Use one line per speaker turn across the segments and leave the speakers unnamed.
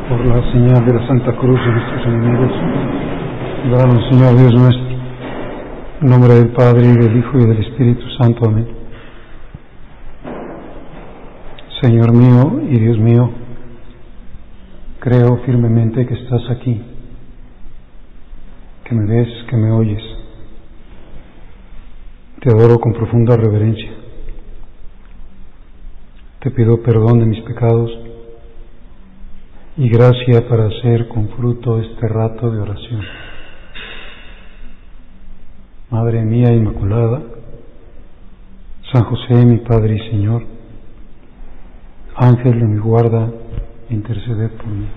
por la señal de la Santa Cruz de nuestros enemigos. Líbranos, Señor Dios nuestro, en nombre del Padre, y del Hijo, y del Espíritu Santo. Amén. Señor mío y Dios mío, creo firmemente que estás aquí, que me ves, que me oyes. Te adoro con profunda reverencia. Te pido perdón de mis pecados y gracia para hacer con fruto este rato de oración. Madre mía Inmaculada, San José, mi Padre y Señor, Ángel de mi guarda, interceded por mí.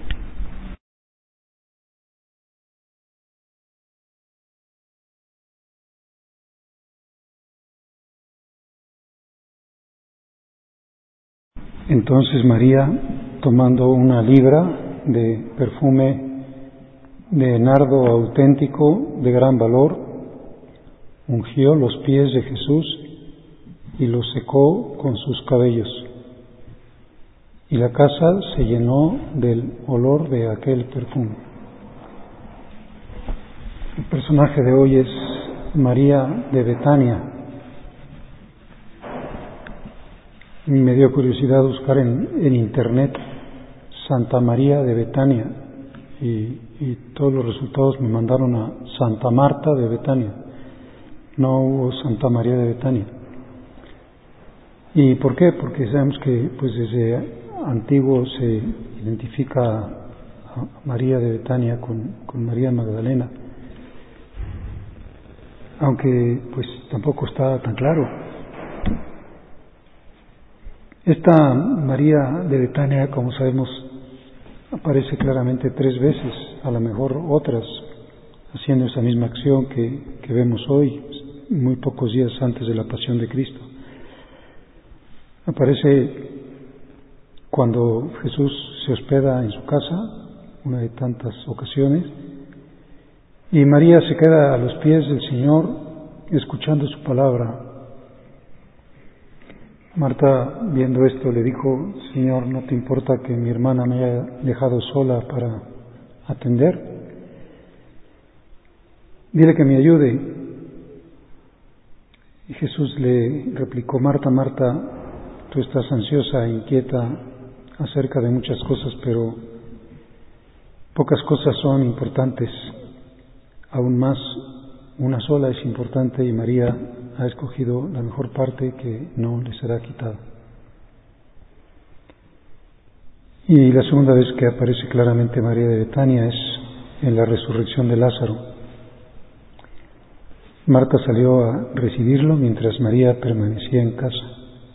Entonces María, tomando una libra de perfume de nardo auténtico de gran valor, ungió los pies de Jesús y los secó con sus cabellos. Y la casa se llenó del olor de aquel perfume. El personaje de hoy es María de Betania. Me dio curiosidad buscar en internet Santa María de Betania y todos los resultados me mandaron a Santa Marta de Betania. No hubo Santa María de Betania. ¿Y por qué? Porque sabemos que pues desde antiguo se identifica a María de Betania con María Magdalena, aunque pues tampoco está tan claro. Esta María de Betania, como sabemos, aparece claramente 3 veces, a lo mejor otras, haciendo esa misma acción que vemos hoy, muy pocos días antes de la pasión de Cristo. Aparece cuando Jesús se hospeda en su casa, una de tantas ocasiones, y María se queda a los pies del Señor escuchando su palabra. Marta, viendo esto, le dijo: Señor, ¿no te importa que mi hermana me haya dejado sola para atender? Dile que me ayude. Y Jesús le replicó: Marta, Marta, tú estás ansiosa e inquieta acerca de muchas cosas, pero pocas cosas son importantes. Aún más, una sola es importante, y María ha escogido la mejor parte que no le será quitada. Y la segunda vez que aparece claramente María de Betania es en la resurrección de Lázaro. Marta salió a recibirlo mientras María permanecía en casa.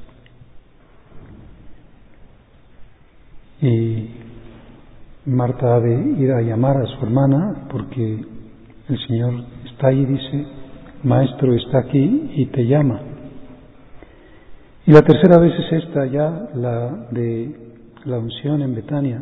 Y Marta ha de ir a llamar a su hermana porque el Señor está ahí, dice: Maestro está aquí y te llama. Y la tercera vez es esta, ya la de la unción en Betania.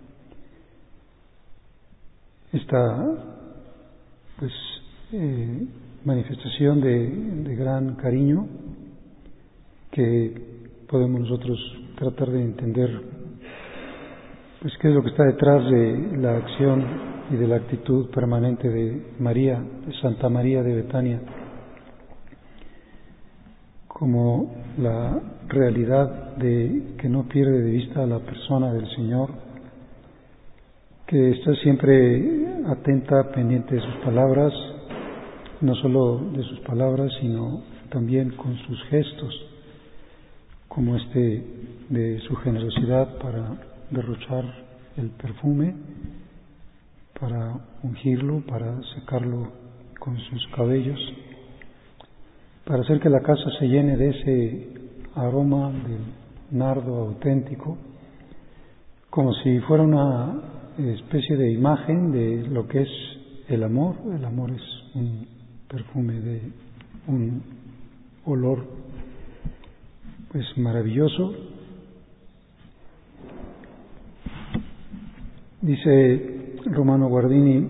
Esta pues manifestación de gran cariño que podemos nosotros tratar de entender, pues qué es lo que está detrás de la acción y de la actitud permanente de María, de Santa María de Betania, como la realidad de que no pierde de vista a la persona del Señor, que está siempre atenta, pendiente de sus palabras, no solo de sus palabras, sino también con sus gestos, como de su generosidad para derrochar el perfume, para ungirlo, para secarlo con sus cabellos, para hacer que la casa se llene de ese aroma del nardo auténtico, como si fuera una especie de imagen de lo que es el amor. El amor es un perfume de un olor pues maravilloso. Dice Romano Guardini: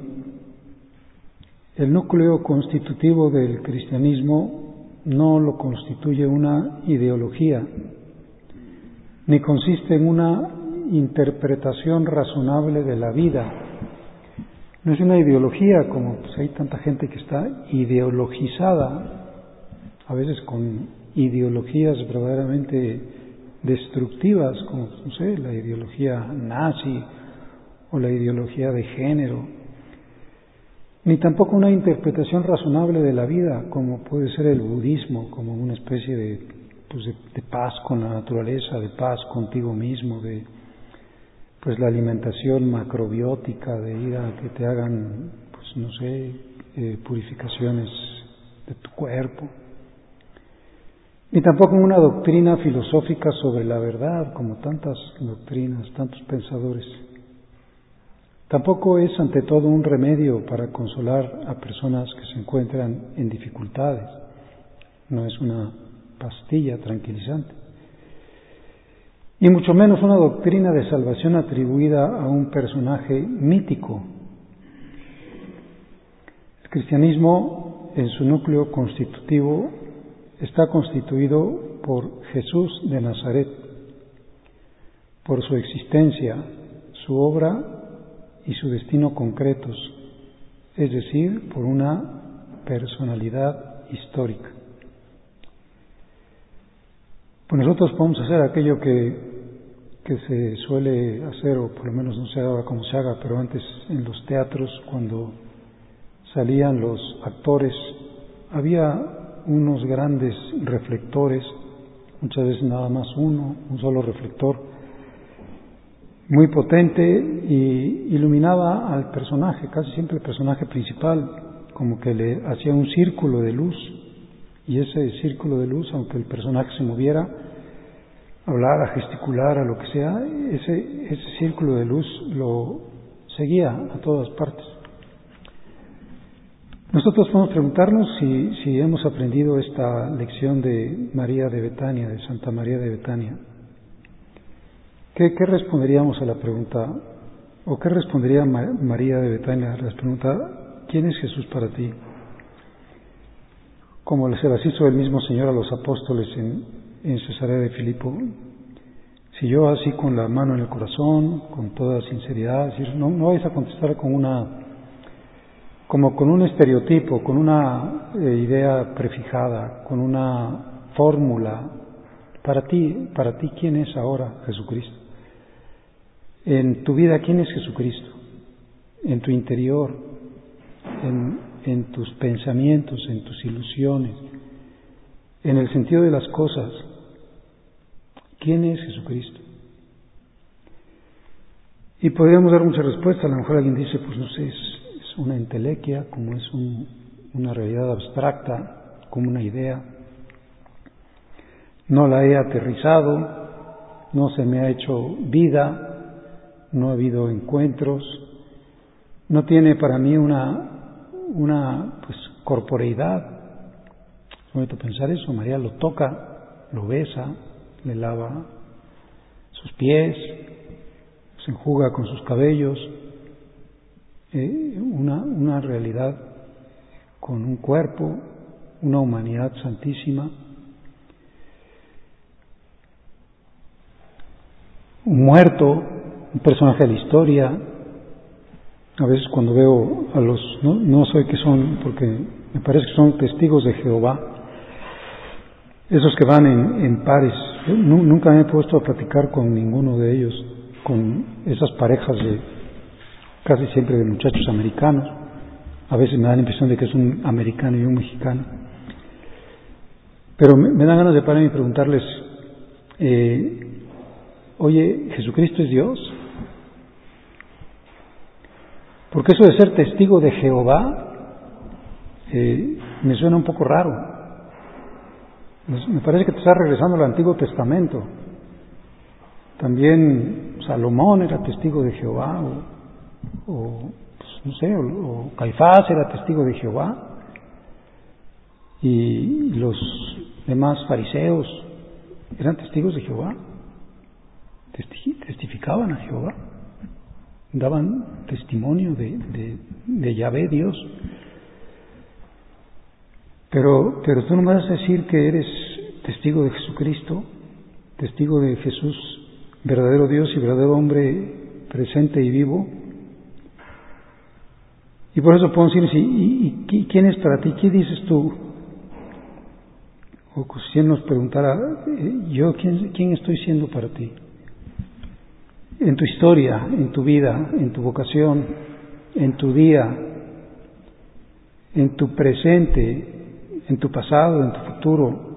el núcleo constitutivo del cristianismo no lo constituye una ideología, ni consiste en una interpretación razonable de la vida. No es una ideología, como pues hay tanta gente que está ideologizada, a veces con ideologías verdaderamente destructivas, como, no sé, la ideología nazi o la ideología de género, ni tampoco una interpretación razonable de la vida, como puede ser el budismo, como una especie de paz con la naturaleza, de paz contigo mismo, de la alimentación macrobiótica, de ir a que te hagan, purificaciones de tu cuerpo. Ni tampoco una doctrina filosófica sobre la verdad, como tantas doctrinas, tantos pensadores. Tampoco es ante todo un remedio para consolar a personas que se encuentran en dificultades. No es una pastilla tranquilizante. Y mucho menos una doctrina de salvación atribuida a un personaje mítico. El cristianismo, en su núcleo constitutivo, está constituido por Jesús de Nazaret, por su existencia, su obra y su destino concretos, es decir, por una personalidad histórica. Pues nosotros podemos hacer aquello que se suele hacer, o por lo menos no sé ahora cómo se haga, pero antes en los teatros, cuando salían los actores, había unos grandes reflectores, muchas veces nada más un solo reflector, muy potente, y iluminaba al personaje, casi siempre el personaje principal, como que le hacía un círculo de luz, y ese círculo de luz, aunque el personaje se moviera, hablara, gesticulara, lo que sea, ese círculo de luz lo seguía a todas partes. Nosotros podemos preguntarnos si hemos aprendido esta lección de María de Betania, de Santa María de Betania. ¿Qué responderíamos a la pregunta, o qué respondería María de Betania a la pregunta, ¿quién es Jesús para ti? Como se las hizo el mismo Señor a los apóstoles en Cesarea de Filipo. Si yo así con la mano en el corazón, con toda sinceridad, no vais a contestar como con un estereotipo, con una idea prefijada, con una fórmula. Para ti, ¿quién es ahora Jesucristo? En tu vida, ¿quién es Jesucristo? En tu interior, en tus pensamientos, en tus ilusiones, en el sentido de las cosas. ¿Quién es Jesucristo? Y podríamos dar muchas respuestas. A lo mejor alguien dice, pues no sé, es una entelequia, como es una realidad abstracta, como una idea. No la he aterrizado, no se me ha hecho vida, no ha habido encuentros, no tiene para mí una corporeidad. Es bonito pensar eso. María lo toca, lo besa, le lava sus pies, se enjuga con sus cabellos, una realidad con un cuerpo, una humanidad santísima, un muerto, un personaje de la historia. A veces cuando veo a los, no sé qué son, porque me parece que son testigos de Jehová, esos que van en pares. Yo nunca me he puesto a platicar con ninguno de ellos, con esas parejas casi siempre de muchachos americanos. A veces me da la impresión de que es un americano y un mexicano. Pero me dan ganas de pararme y preguntarles, oye, ¿Jesucristo es Dios? Porque eso de ser testigo de Jehová me suena un poco raro. Me parece que te estás regresando al Antiguo Testamento. También Salomón era testigo de Jehová, o Caifás era testigo de Jehová, y los demás fariseos eran testigos de Jehová, testificaban a Jehová, daban testimonio de Yahvé, Dios. Pero tú no me vas a decir que eres testigo de Jesucristo, testigo de Jesús verdadero Dios y verdadero hombre presente y vivo. Y por eso podemos decir, ¿y quién es para ti? ¿Qué dices tú? O si él nos preguntara, ¿yo quién estoy siendo para ti? En tu historia, en tu vida, en tu vocación, en tu día, en tu presente, en tu pasado, en tu futuro.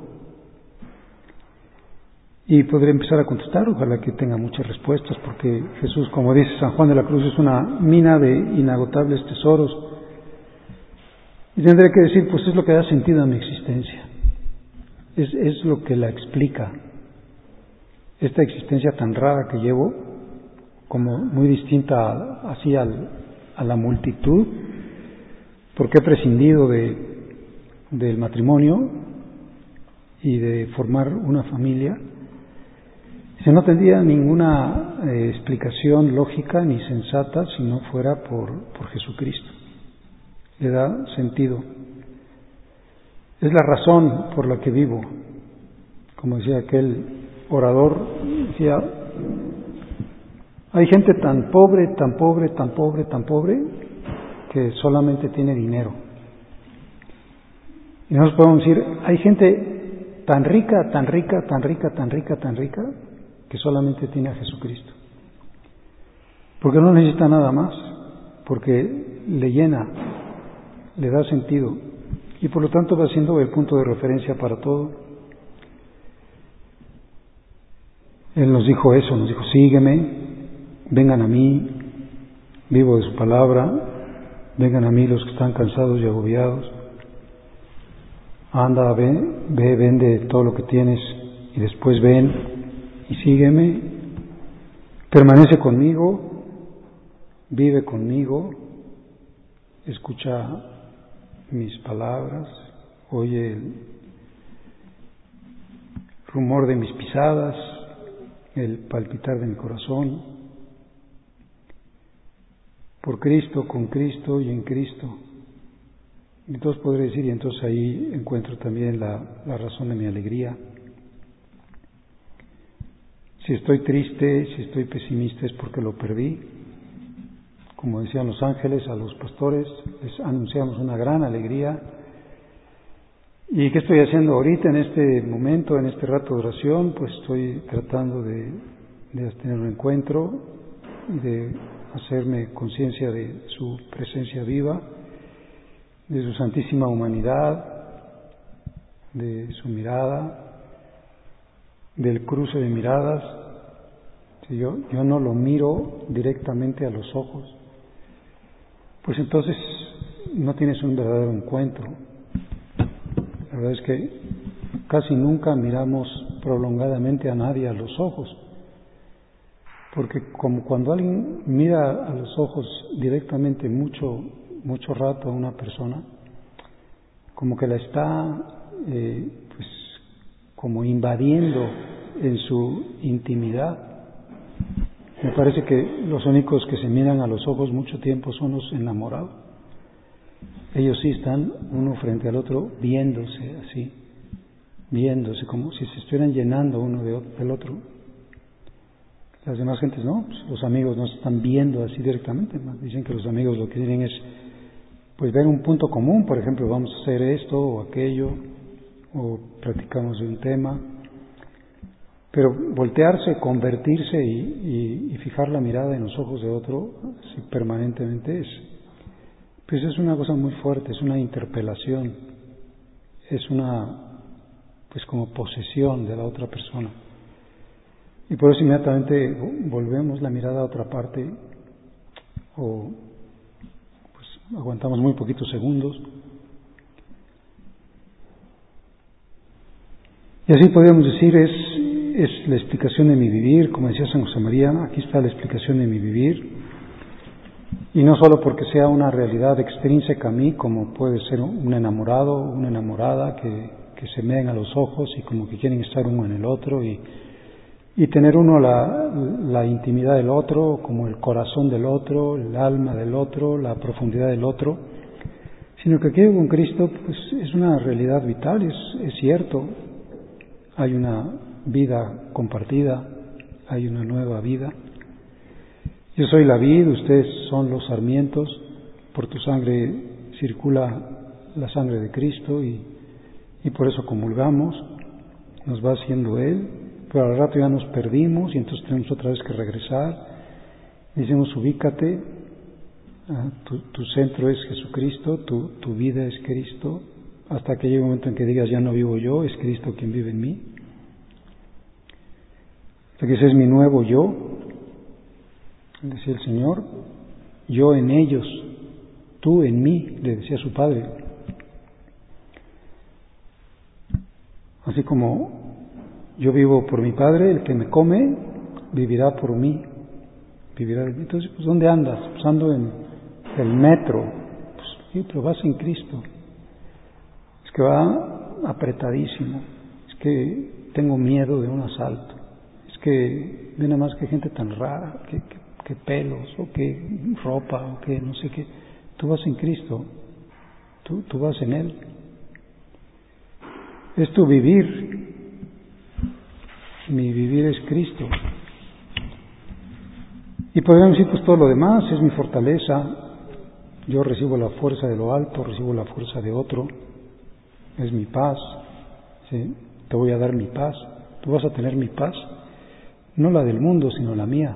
Y podré empezar a contestar, ojalá que tenga muchas respuestas, porque Jesús, como dice San Juan de la Cruz, es una mina de inagotables tesoros. Y tendré que decir, pues es lo que da sentido a mi existencia. Es lo que la explica. Esta existencia tan rara que llevo, como muy distinta así a la multitud, porque he prescindido del matrimonio y de formar una familia. No tendría ninguna explicación lógica ni sensata si no fuera por Jesucristo. Le da sentido. Es la razón por la que vivo. Como decía aquel orador, decía, hay gente tan pobre, tan pobre, tan pobre, tan pobre, que solamente tiene dinero. Y nosotros podemos decir, hay gente tan rica, tan rica, tan rica, tan rica, tan rica, que solamente tiene a Jesucristo. Porque no necesita nada más, porque le llena, le da sentido, y por lo tanto va siendo el punto de referencia para todo. Él nos dijo eso, nos dijo, sígueme, vengan a mí, vivo de su palabra, vengan a mí los que están cansados y agobiados, anda, ve, vende todo lo que tienes y después ven y sígueme, permanece conmigo, vive conmigo, escucha mis palabras, oye el rumor de mis pisadas, el palpitar de mi corazón, por Cristo, con Cristo y en Cristo. Entonces podré decir, y entonces ahí encuentro también la razón de mi alegría. Si estoy triste, si estoy pesimista es porque lo perdí. Como decían los ángeles a los pastores, les anunciamos una gran alegría. ¿Y qué estoy haciendo ahorita en este momento, en este rato de oración? Pues estoy tratando de tener un encuentro y de hacerme conciencia de su presencia viva, de su santísima humanidad, de su mirada, del cruce de miradas. Si yo no lo miro directamente a los ojos, pues entonces no tienes un verdadero encuentro. La verdad es que casi nunca miramos prolongadamente a nadie a los ojos, porque como cuando alguien mira a los ojos directamente mucho rato a una persona, como que la está pues como invadiendo en su intimidad. Me parece que los únicos que se miran a los ojos mucho tiempo son los enamorados. Ellos sí están uno frente al otro viéndose así, viéndose como si se estuvieran llenando uno del otro. Las demás gentes no, pues los amigos no se están viendo así directamente, ¿no? Dicen que los amigos lo que tienen es pues ver un punto común, por ejemplo, vamos a hacer esto o aquello, o platicamos de un tema, pero voltearse, convertirse y fijar la mirada en los ojos de otro así permanentemente pues es una cosa muy fuerte, es una interpelación, es una pues como posesión de la otra persona. Y por eso inmediatamente volvemos la mirada a otra parte o pues aguantamos muy poquitos segundos. Y así podríamos decir, es la explicación de mi vivir, como decía San José María, aquí está la explicación de mi vivir. Y no solo porque sea una realidad extrínseca a mí, como puede ser un enamorado, una enamorada que se meten a los ojos y como que quieren estar uno en el otro y tener uno la intimidad del otro, como el corazón del otro, el alma del otro, la profundidad del otro, sino que aquí con Cristo pues es una realidad vital, es cierto, hay una vida compartida, hay una nueva vida. Yo soy la vid, ustedes son los sarmientos, por tu sangre circula la sangre de Cristo y por eso comulgamos, nos va haciendo Él, pero al rato ya nos perdimos y entonces tenemos otra vez que regresar. Decimos, ubícate, tu centro es Jesucristo, tu vida es Cristo, hasta que llegue un momento en que digas, ya no vivo yo, es Cristo quien vive en mí. Hasta que ese es mi nuevo yo, decía el Señor, yo en ellos, tú en mí, le decía su Padre. Así como yo vivo por mi Padre, el que me come vivirá por mí, vivirá de mí. Entonces, pues, ¿dónde andas? Pues ando en el metro. Pues sí, pero vas en Cristo. Es que va apretadísimo. Es que tengo miedo de un asalto. Es que ve nada más que gente tan rara, que pelos, o que ropa, o que no sé qué. Tú vas en Cristo. Tú vas en Él. Es tu vivir. Mi vivir es Cristo. Y podríamos decir, pues todo lo demás es mi fortaleza. Yo recibo la fuerza de lo alto, recibo la fuerza de otro. Es mi paz. ¿Sí? Te voy a dar mi paz. Tú vas a tener mi paz. No la del mundo, sino la mía.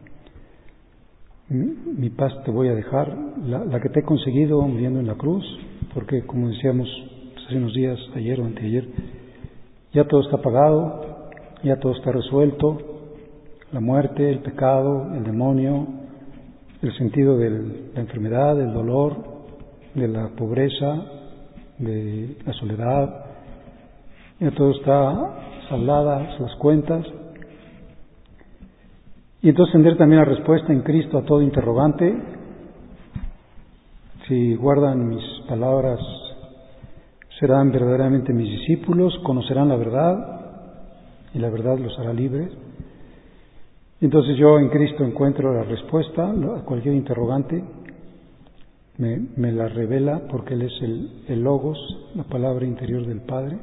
Mi paz te voy a dejar, la que te he conseguido muriendo en la cruz, porque como decíamos hace unos días, ayer o anteayer, ya todo está pagado, ya todo está resuelto, la muerte, el pecado, el demonio, el sentido de la enfermedad, del dolor, de la pobreza, de la soledad, ya todo está saldadas las cuentas. Y entonces tendré también la respuesta en Cristo a todo interrogante. Si guardan mis palabras, serán verdaderamente mis discípulos, conocerán la verdad y la verdad los hará libres. Entonces yo en Cristo encuentro la respuesta a cualquier interrogante, me la revela porque Él es el Logos, la palabra interior del Padre.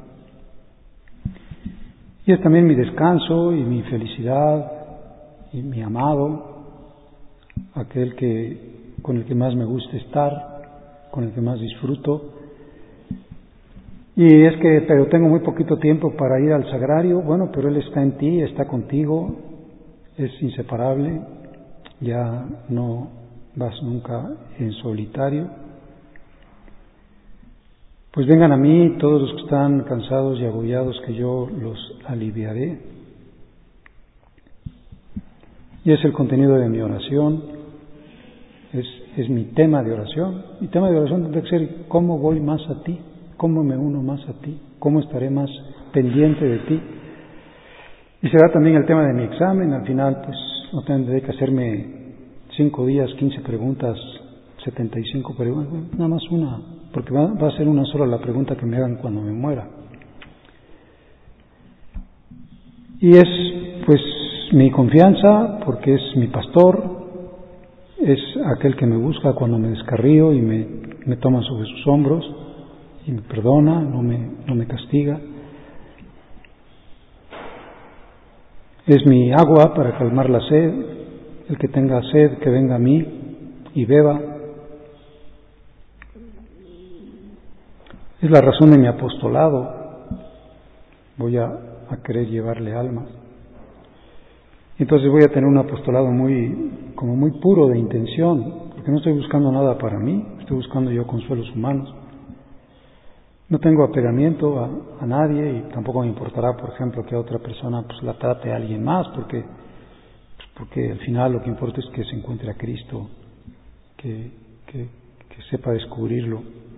Y es también mi descanso y mi felicidad y mi amado, aquel con el que más me gusta estar, con el que más disfruto. Y es que, pero tengo muy poquito tiempo para ir al sagrario. Bueno, pero Él está en ti, está contigo, es inseparable, ya no vas nunca en solitario. Pues vengan a mí todos los que están cansados y agobiados, que yo los aliviaré. Y es el contenido de mi oración, es mi tema de oración. Mi tema de oración tendrá que ser cómo voy más a ti, cómo me uno más a ti, cómo estaré más pendiente de ti. Y será también el tema de mi examen. Al final, pues no tendré que hacerme 5 días, 15 preguntas, 75 preguntas, nada más una, porque va a ser una sola la pregunta que me hagan cuando me muera. Y es, pues, mi confianza, porque es mi pastor, es aquel que me busca cuando me descarrío y me toma sobre sus hombros y me perdona, no me castiga. Es mi agua para calmar la sed, el que tenga sed que venga a mí y beba. Es la razón de mi apostolado, voy a querer llevarle almas. Entonces voy a tener un apostolado como muy puro de intención, porque no estoy buscando nada para mí, estoy buscando yo consuelos humanos. No tengo apegamiento a nadie y tampoco me importará, por ejemplo, que a otra persona pues la trate a alguien más, porque al final lo que importa es que se encuentre a Cristo, que sepa descubrirlo.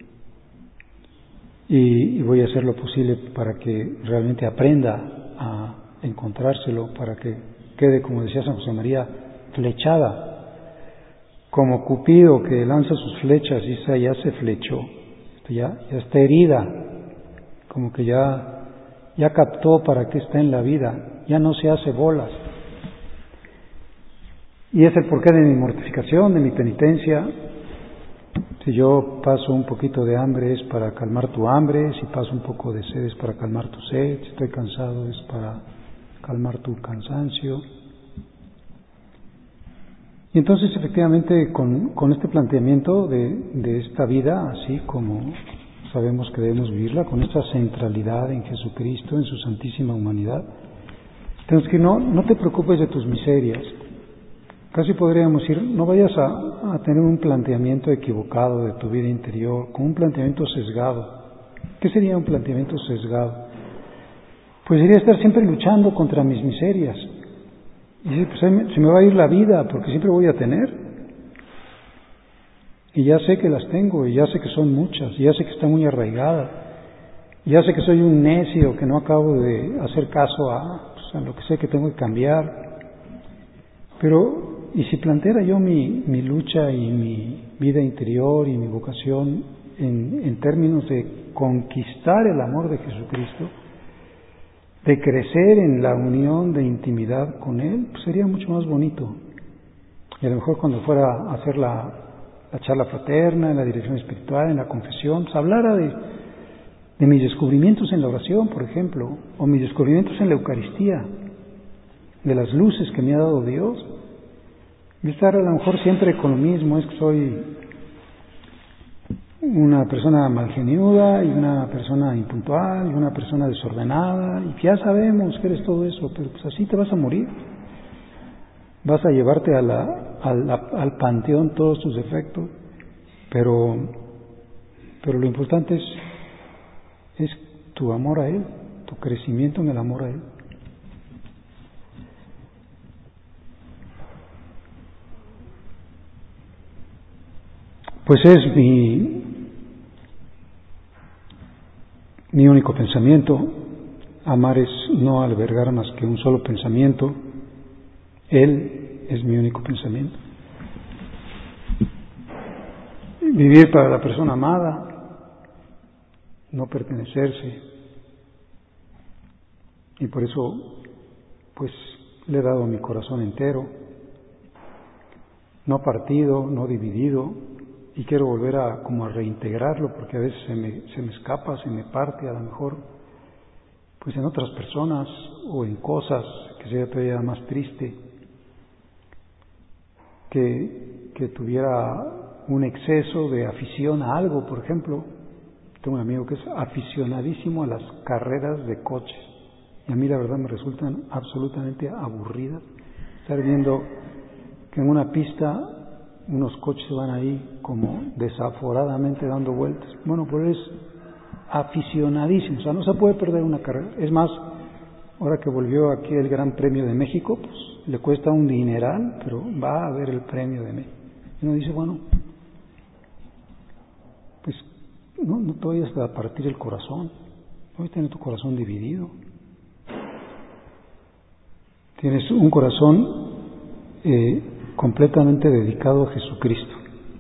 Y voy a hacer lo posible para que realmente aprenda a encontrárselo, para que quede, como decía San José María, flechada, como Cupido que lanza sus flechas y esa ya se flechó, ya está herida, como que ya captó para qué está en la vida, ya no se hace bolas. Y es el porqué de mi mortificación, de mi penitencia. Si yo paso un poquito de hambre es para calmar tu hambre, si paso un poco de sed es para calmar tu sed, si estoy cansado es para calmar tu cansancio. Y entonces, efectivamente, con este planteamiento de esta vida, así como sabemos que debemos vivirla, con esta centralidad en Jesucristo, en su santísima humanidad, tenemos que no te preocupes de tus miserias. Casi podríamos decir, no vayas a tener un planteamiento equivocado de tu vida interior, con un planteamiento sesgado. ¿Qué sería un planteamiento sesgado? Pues sería estar siempre luchando contra mis miserias. Y decir, pues se me va a ir la vida, porque siempre voy a tener. Y ya sé que las tengo, y ya sé que son muchas, y ya sé que están muy arraigadas. Y ya sé que soy un necio, que no acabo de hacer caso a lo que sé que tengo que cambiar. Pero y si planteara yo mi lucha y mi vida interior y mi vocación en términos de conquistar el amor de Jesucristo, de crecer en la unión de intimidad con Él, pues sería mucho más bonito. Y a lo mejor cuando fuera a hacer la charla fraterna, en la dirección espiritual, en la confesión, pues hablara de mis descubrimientos en la oración, por ejemplo, o mis descubrimientos en la Eucaristía, de las luces que me ha dado Dios. Y estar a lo mejor siempre con lo mismo, es que soy una persona malgeniuda y una persona impuntual y una persona desordenada, y ya sabemos que eres todo eso, pero pues así te vas a morir. Vas a llevarte al panteón todos tus defectos, pero lo importante es tu amor a Él, tu crecimiento en el amor a Él. Pues es mi único pensamiento. Amar es no albergar más que un solo pensamiento. Él es mi único pensamiento. Vivir para la persona amada, no pertenecerse. Y por eso, pues, le he dado mi corazón entero, no partido, no dividido, y quiero volver a reintegrarlo, porque a veces se me escapa, se me parte, a lo mejor, pues en otras personas o en cosas, que sería todavía más triste, que tuviera un exceso de afición a algo. Por ejemplo, tengo un amigo que es aficionadísimo a las carreras de coches, y a mí la verdad me resultan absolutamente aburridas estar viendo que en una pista unos coches van ahí como desaforadamente dando vueltas. Bueno, pues es aficionadísimo, o sea, no se puede perder una carrera. Es más, ahora que volvió aquí el Gran Premio de México, pues le cuesta un dineral, pero va a ver el Premio de México. Y uno dice, bueno, pues no te vayas a partir el corazón, no vas a tener tu corazón dividido. Tienes un corazón completamente dedicado a Jesucristo.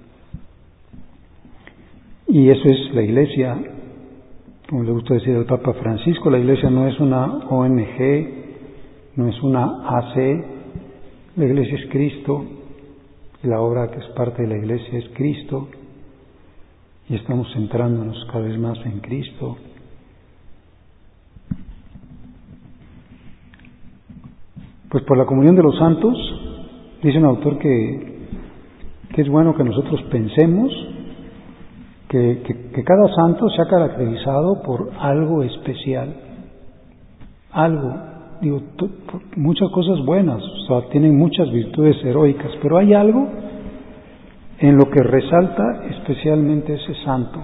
Y eso es la Iglesia. Como le gusta decir al Papa Francisco, la Iglesia no es una ONG, no es una AC, la Iglesia es Cristo, y la obra que es parte de la Iglesia es Cristo, y estamos centrándonos cada vez más en Cristo. Pues por la comunión de los santos, dice un autor que es bueno que nosotros pensemos que cada santo se ha caracterizado por algo especial, muchas cosas buenas, o sea, tienen muchas virtudes heroicas, pero hay algo en lo que resalta especialmente ese santo.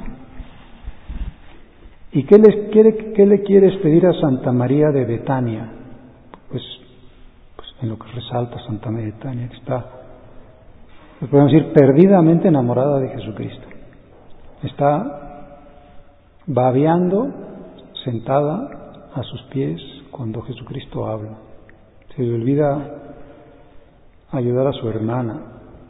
¿Y qué le quieres pedir a Santa María de Betania? Pues en lo que resalta Santa María de Betania, que está, podemos decir, perdidamente enamorada de Jesucristo. Está babeando, sentada a sus pies cuando Jesucristo habla. Se le olvida ayudar a su hermana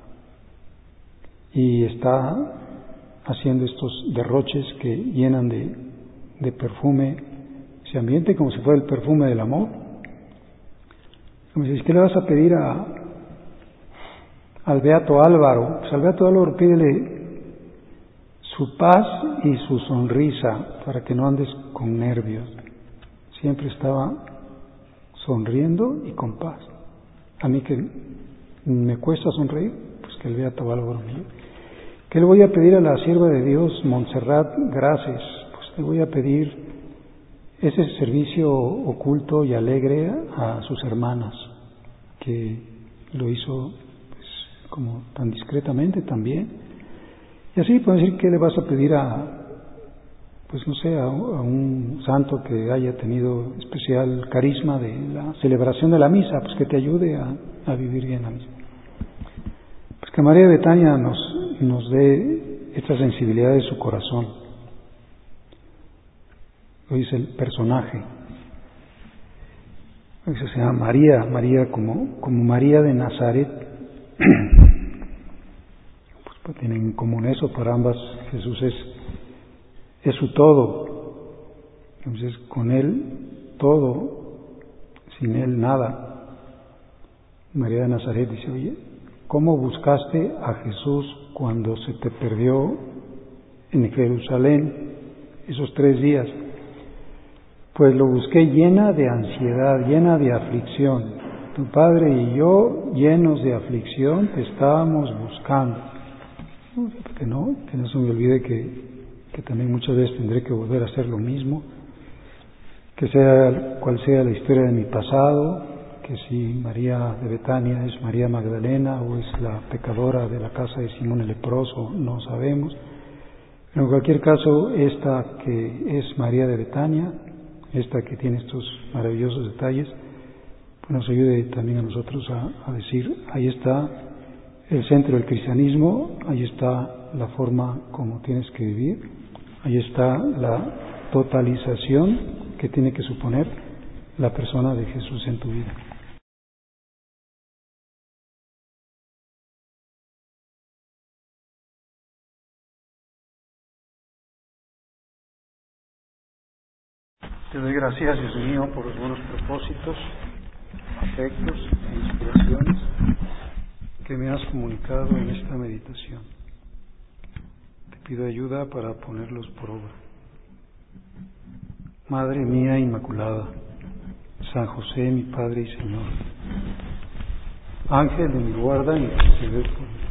y está haciendo estos derroches que llenan de perfume ese ambiente, como si fuera el perfume del amor. Como si dices, ¿qué le vas a pedir al Beato Álvaro? Pues al Beato Álvaro pídele su paz y su sonrisa para que no andes con nervios. Siempre estaba sonriendo y con paz. A mí que me cuesta sonreír, pues que el Beato Álvaro me ayude. ¿Qué le voy a pedir a la sierva de Dios, Montserrat Graces? Pues le voy a pedir ese servicio oculto y alegre a sus hermanas, que lo hizo pues, como tan discretamente también. Y así puedo decir, ¿qué le vas a pedir pues no sé, a un santo que haya tenido especial carisma de la celebración de la misa? Pues que te ayude a vivir bien la misa. Pues que María de Betania nos dé esta sensibilidad de su corazón. Lo dice el personaje. Se llama María como María de Nazaret. Pues tienen en común eso, para ambas Jesús es su todo. Entonces con Él todo, sin Él nada. María de Nazaret dice, oye, ¿cómo buscaste a Jesús cuando se te perdió en Jerusalén esos 3 días? Pues lo busqué llena de ansiedad, llena de aflicción. Tu padre y yo, llenos de aflicción, te estábamos buscando. Que no se me olvide que también muchas veces tendré que volver a hacer lo mismo, que sea cual sea la historia de mi pasado, que si María de Betania es María Magdalena o es la pecadora de la casa de Simón el leproso, no sabemos. Pero en cualquier caso, esta que es María de Betania, esta que tiene estos maravillosos detalles, pues nos ayude también a nosotros a decir, ahí está el centro del cristianismo, ahí está la forma como tienes que vivir, ahí está la totalización que tiene que suponer la persona de Jesús en tu vida. Te doy gracias, Dios mío, por los buenos propósitos, afectos e inspiraciones que me has comunicado en esta meditación. Te pido ayuda para ponerlos por obra. Madre mía Inmaculada, San José, mi Padre y Señor, Ángel de mi guarda, interceded por mí.